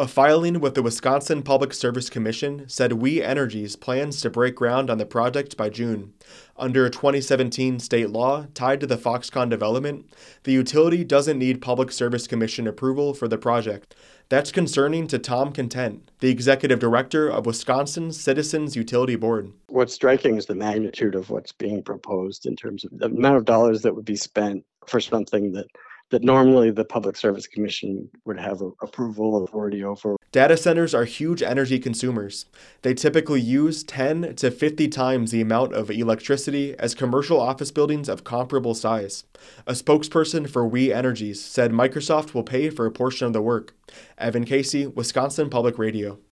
A filing with the Wisconsin Public Service Commission said We Energies plans to break ground on the project by June. Under a 2017 state law tied to the Foxconn development, the utility doesn't need Public Service Commission approval for the project. That's concerning to Tom Content, the executive director of Wisconsin's Citizens Utility Board. What's striking is the magnitude of what's being proposed in terms of the amount of dollars that would be spent for something that normally the Public Service Commission would have approval authority over. Data centers are huge energy consumers. They typically use 10 to 50 times the amount of electricity as commercial office buildings of comparable size. A spokesperson for We Energies said Microsoft will pay for a portion of the work. Evan Casey, Wisconsin Public Radio.